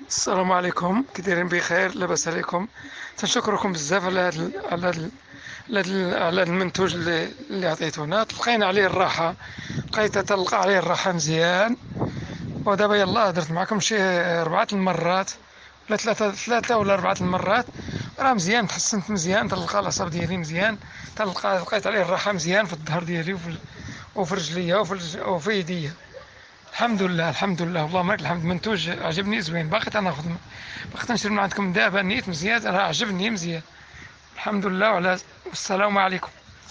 السلام عليكم، كي دايرين؟ بخير، لاباس عليكم؟ تنشكركم بزاف على هاد المنتوج اللي عطيتونا. تلقينا عليه الراحه، لقيت تلقى عليه الراحه مزيان. ودابا يلاه درت معكم شي 4 المرات ولا ثلاثه ولا 4 المرات. راه مزيان، تحسنت مزيان، تلقى الاعصاب ديالي مزيان. لقيت عليه الراحه مزيان في الظهر ديالي وفي رجليا وفي يديا. الحمد لله الحمد لله، اللهم لك الحمد. منتوج عجبني زوين، باقي تناخذ، باقي تنشري من عندكم دابا. نيت مزيان، راه عجبني مزيان. الحمد لله والسلام عليكم.